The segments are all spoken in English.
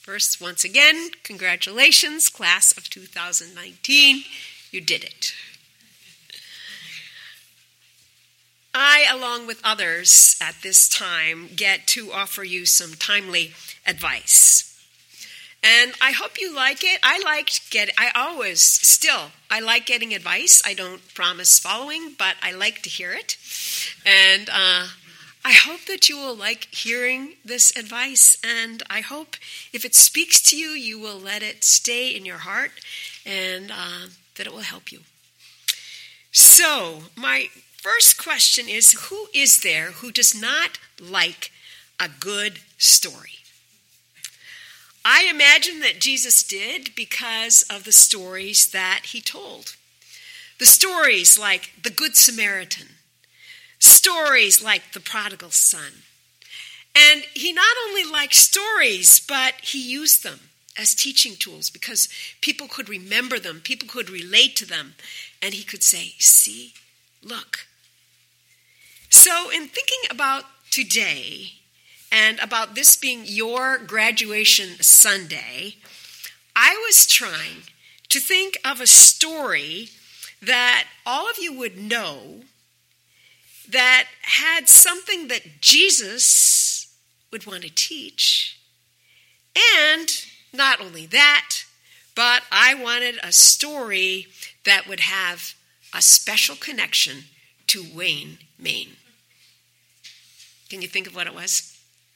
First, once again, congratulations, class of 2019. You did it. I, along with others at this time, get to offer you some timely advice. And I hope you like it. I like getting advice. I don't promise following, but I like to hear it. And I hope that you will like hearing this advice. And I hope if it speaks to you, you will let it stay in your heart and that it will help you. So, my first question is, who is there who does not like a good story? I imagine that Jesus did because of the stories that he told. The stories like the Good Samaritan, stories like the prodigal son. And he not only liked stories, but he used them as teaching tools because people could remember them, people could relate to them, and he could say, see, look. So in thinking about today, and about this being your graduation Sunday, I was trying to think of a story that all of you would know that had something that Jesus would want to teach. And not only that, but I wanted a story that would have a special connection to Wayne, Maine. Can you think of what it was?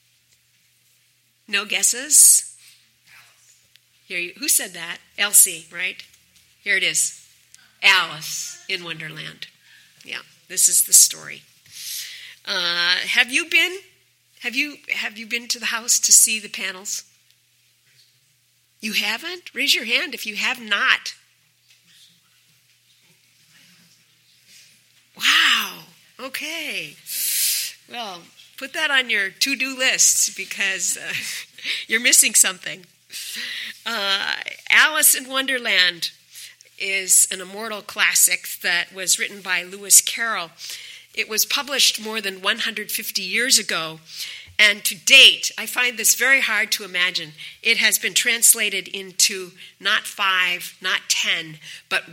No guesses? Who said that? Elsie, right? Here it is. Alice in Wonderland. Yeah, this is the story. Have you been to the house to see the panels? You haven't? Raise your hand if you have not. Wow. Okay. Well, put that on your to-do list because you're missing something. Alice in Wonderland is an immortal classic that was written by Lewis Carroll. It was published more than 150 years ago, and to date, I find this very hard to imagine. It has been translated into not 5, not 10, but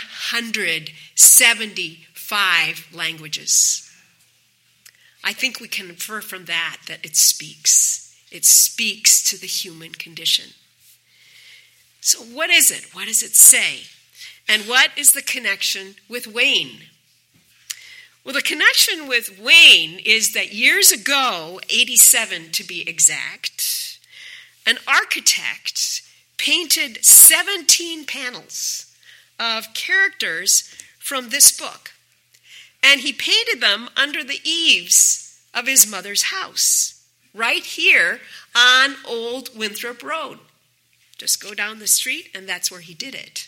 175 languages. I think we can infer from that it speaks. It speaks to the human condition. So what is it? What does it say? And what is the connection with Wayne? Well, the connection with Wayne is that years ago, 87 to be exact, an architect painted 17 panels of characters from this book. And he painted them under the eaves of his mother's house, right here on Old Winthrop Road. Just go down the street, and that's where he did it.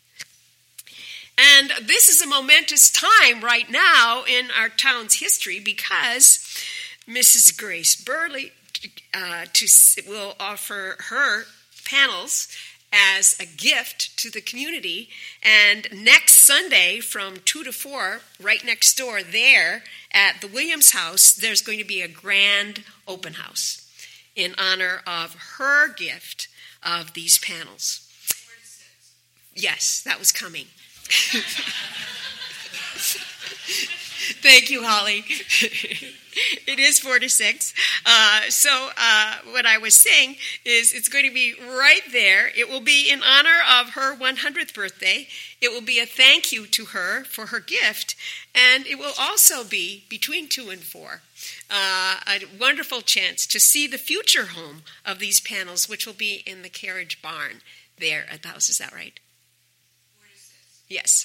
And this is a momentous time right now in our town's history because Mrs. Grace Burley will offer her panels as a gift to the community. And next Sunday from 2 to 4, right next door there at the Williams House, there's going to be a grand open house in honor of her gift of these panels. Yes, that was coming. Thank you, Holly. It is 4 to 6. So what I was saying is it's going to be right there. It will be in honor of her 100th birthday. It will be a thank you to her for her gift. And it will also be between 2 and 4. A wonderful chance to see the future home of these panels, which will be in the carriage barn there at the house. Is that right? 4 to 6. Yes.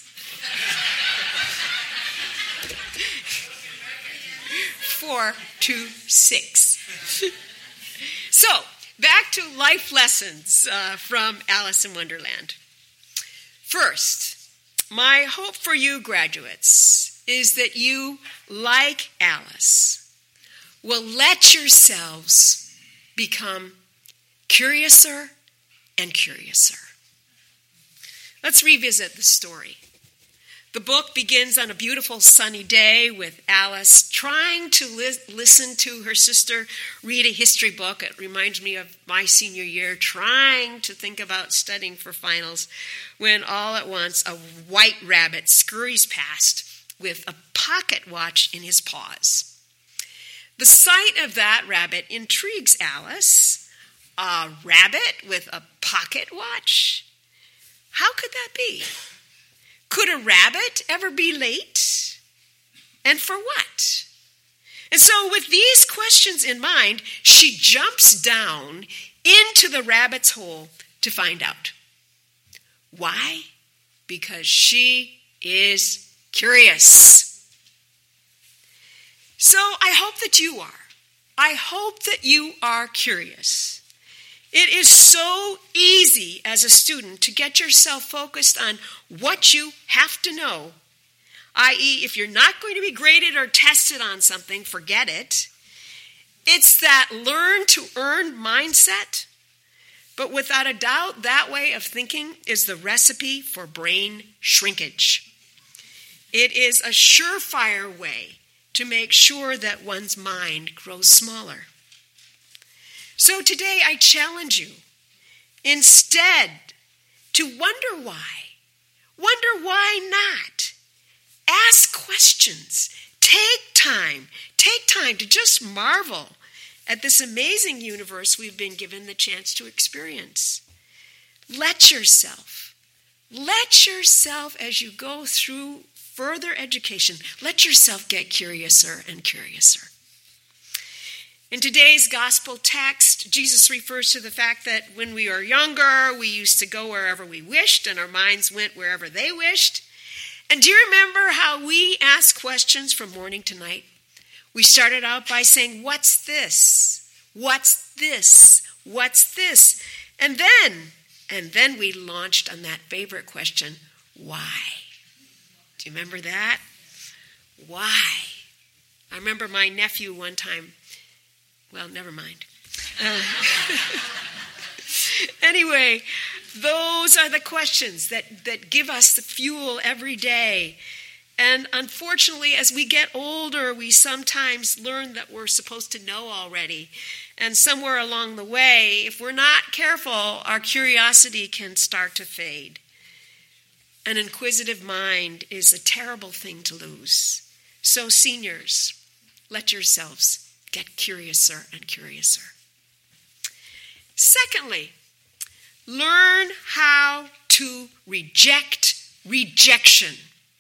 4 to 6. So, back to life lessons from Alice in Wonderland. First, my hope for you graduates is that you, like Alice, will let yourselves become curiouser and curiouser. Let's revisit the story. The book begins on a beautiful sunny day with Alice trying to listen to her sister read a history book. It reminds me of my senior year, trying to think about studying for finals, when all at once a white rabbit scurries past with a pocket watch in his paws. The sight of that rabbit intrigues Alice. A rabbit with a pocket watch? How could that be? Could a rabbit ever be late? And for what? And so with these questions in mind, she jumps down into the rabbit's hole to find out. Why? Because she is curious. So I hope that you are. I hope that you are curious. It is so easy as a student to get yourself focused on what you have to know, i.e., if you're not going to be graded or tested on something, forget it. It's that learn to earn mindset. But without a doubt, that way of thinking is the recipe for brain shrinkage. It is a surefire way to make sure that one's mind grows smaller. So today I challenge you, instead, to wonder why. Wonder why not. Ask questions. Take time to just marvel at this amazing universe we've been given the chance to experience. Let yourself, as you go through further education, let yourself get curiouser and curiouser. In today's gospel text, Jesus refers to the fact that when we were younger, we used to go wherever we wished, and our minds went wherever they wished. And do you remember how we asked questions from morning to night? We started out by saying, "What's this? What's this? What's this?" And then we launched on that favorite question, why? Do you remember that? Why? I remember my nephew one time. Well, never mind. Anyway, those are the questions that give us the fuel every day. And unfortunately, as we get older, we sometimes learn that we're supposed to know already. And somewhere along the way, if we're not careful, our curiosity can start to fade. An inquisitive mind is a terrible thing to lose. So seniors, let yourselves get curiouser and curiouser. Secondly, learn how to reject rejection.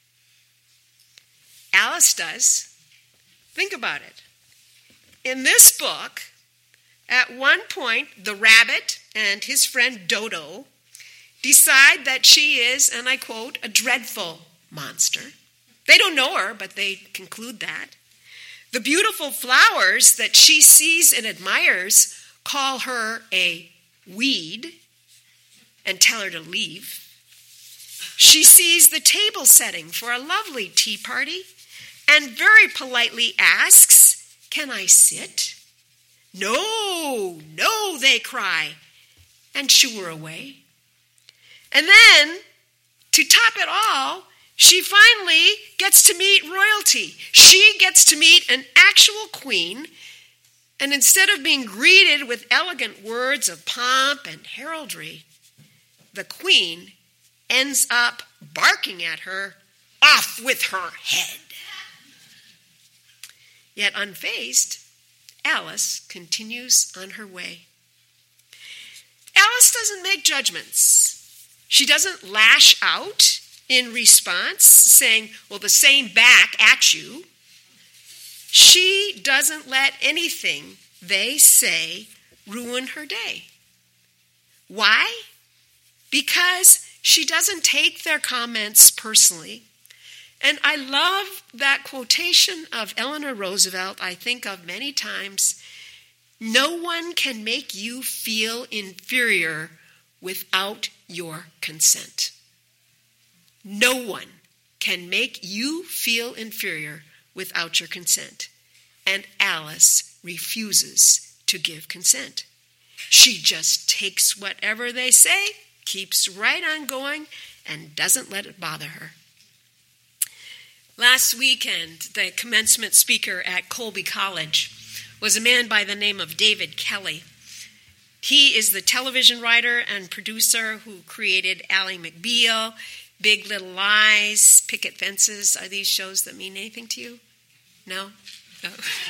Alice does. Think about it. In this book, at one point, the rabbit and his friend Dodo decide that she is, and I quote, a dreadful monster. They don't know her, but they conclude that. The beautiful flowers that she sees and admires call her a weed and tell her to leave. She sees the table setting for a lovely tea party and very politely asks, "Can I sit?" "No, no," they cry, and shoo her away. And then, to top it all, she finally gets to meet royalty. She gets to meet an actual queen, and instead of being greeted with elegant words of pomp and heraldry, the queen ends up barking at her, "Off with her head." Yet unfazed, Alice continues on her way. Alice doesn't make judgments. She doesn't lash out in response, saying, "Well, the same back at you." She doesn't let anything they say ruin her day. Why? Because she doesn't take their comments personally. And I love that quotation of Eleanor Roosevelt I think of many times. No one can make you feel inferior without your consent. No one can make you feel inferior without your consent. And Alice refuses to give consent. She just takes whatever they say, keeps right on going, and doesn't let it bother her. Last weekend, the commencement speaker at Colby College was a man by the name of David Kelly. He is the television writer and producer who created Ally McBeal, Big Little Lies, Picket Fences. Are these shows that mean anything to you? No? No.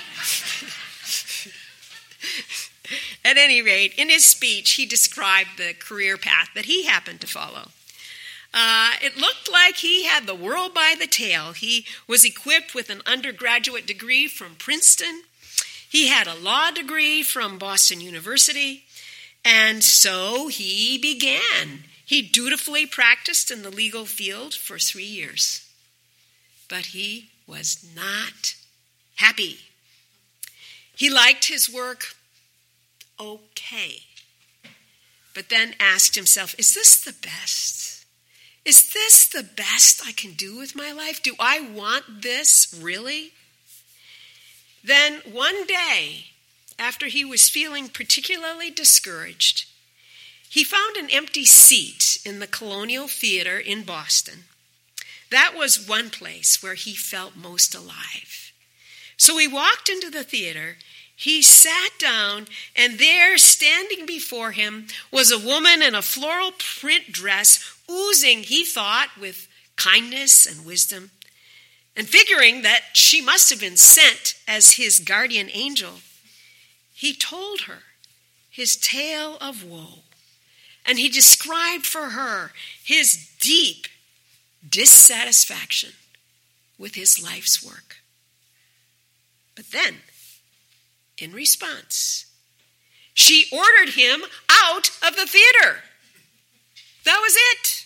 At any rate, in his speech, he described the career path that he happened to follow. It looked like he had the world by the tail. He was equipped with an undergraduate degree from Princeton. He had a law degree from Boston University. And so he began. He dutifully practiced in the legal field for 3 years. But he was not happy. He liked his work okay. But then asked himself, is this the best? Is this the best I can do with my life? Do I want this really? Then one day, after he was feeling particularly discouraged, he found an empty seat in the Colonial Theater in Boston. That was one place where he felt most alive. So he walked into the theater. He sat down, and there, standing before him, was a woman in a floral print dress, oozing, he thought, with kindness and wisdom. And figuring that she must have been sent as his guardian angel, he told her his tale of woe. And he described for her his deep dissatisfaction with his life's work. But then, in response, she ordered him out of the theater. That was it.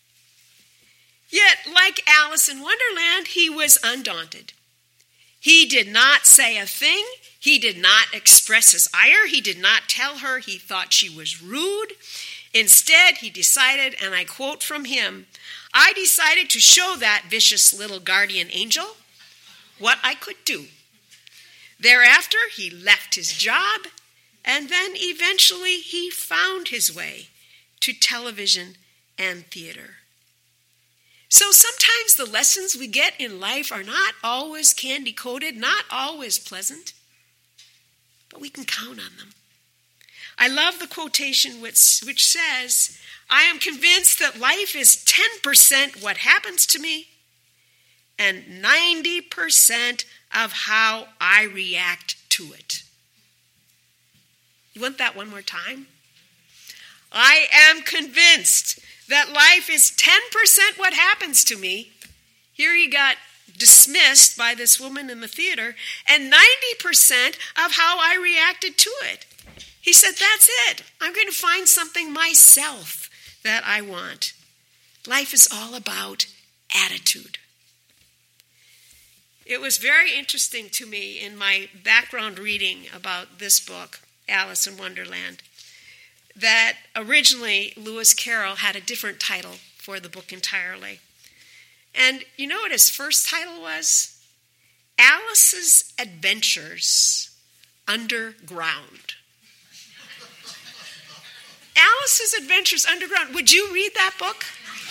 Yet, like Alice in Wonderland, he was undaunted. He did not say a thing. He did not express his ire. He did not tell her he thought she was rude. Instead, he decided, and I quote from him, "I decided to show that vicious little guardian angel what I could do." Thereafter, he left his job, and then eventually he found his way to television and theater. So sometimes the lessons we get in life are not always candy-coated, not always pleasant, but we can count on them. I love the quotation which says, "I am convinced that life is 10% what happens to me and 90% of how I react to it." You want that one more time? I am convinced that life is 10% what happens to me. Here he got dismissed by this woman in the theater, and 90% of how I reacted to it. He said, that's it. I'm going to find something myself that I want. Life is all about attitude. It was very interesting to me in my background reading about this book, Alice in Wonderland, that originally Lewis Carroll had a different title for the book entirely. And you know what his first title was? Alice's Adventures Underground. Alice's Adventures Underground. Would you read that book?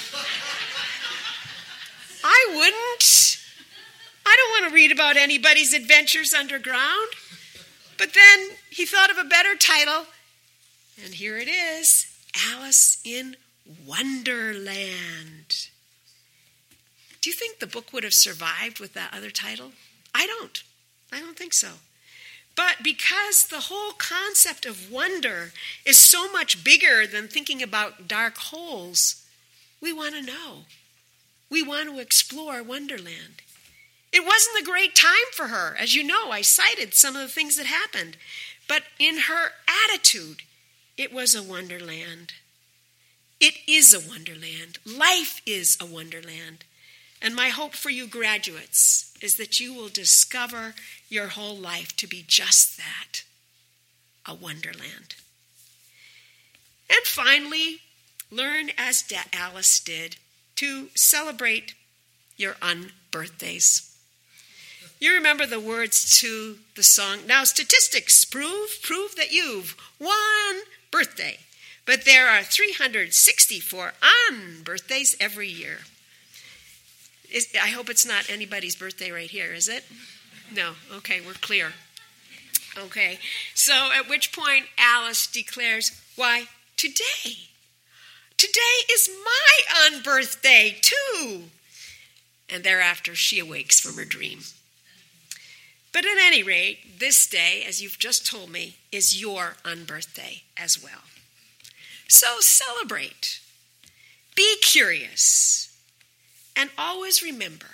I wouldn't. I don't want to read about anybody's adventures underground. But then he thought of a better title, and here it is, Alice in Wonderland. Do you think the book would have survived with that other title? I don't think so. But because the whole concept of wonder is so much bigger than thinking about dark holes, we want to know. We want to explore Wonderland. It wasn't a great time for her. As you know, I cited some of the things that happened. But in her attitude, it was a wonderland. It is a wonderland. Life is a wonderland. And my hope for you graduates is that you will discover your whole life to be just that, a wonderland. And finally, learn as Alice did to celebrate your unbirthdays. You remember the words to the song, now statistics prove that you've one birthday, but there are 364 unbirthdays every year. I hope it's not anybody's birthday right here, is it? No. Okay, we're clear. Okay. So at which point Alice declares, why, today is my unbirthday too. And thereafter she awakes from her dream. But at any rate, this day, as you've just told me, is your unbirthday as well. So celebrate. Be curious. And always remember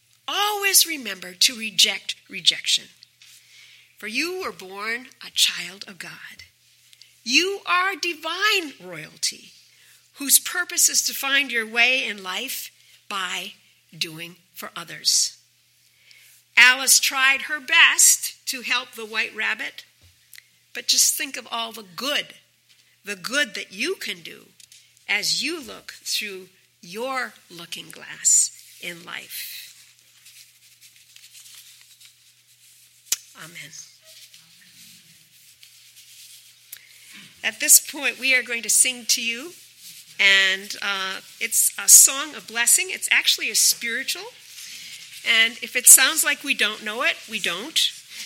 to reject rejection. For you were born a child of God. You are divine royalty, whose purpose is to find your way in life by doing for others. Alice tried her best to help the white rabbit, but just think of all the good that you can do as you look through your looking glass in life. Amen. At this point, we are going to sing to you, and it's a song of blessing. It's actually a spiritual, and if it sounds like we don't know it, we don't.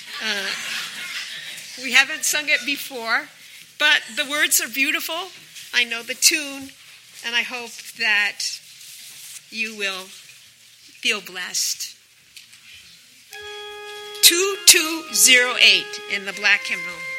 We haven't sung it before, but the words are beautiful. I know the tune, and I hope that you will feel blessed. 2208 in the black hymnal.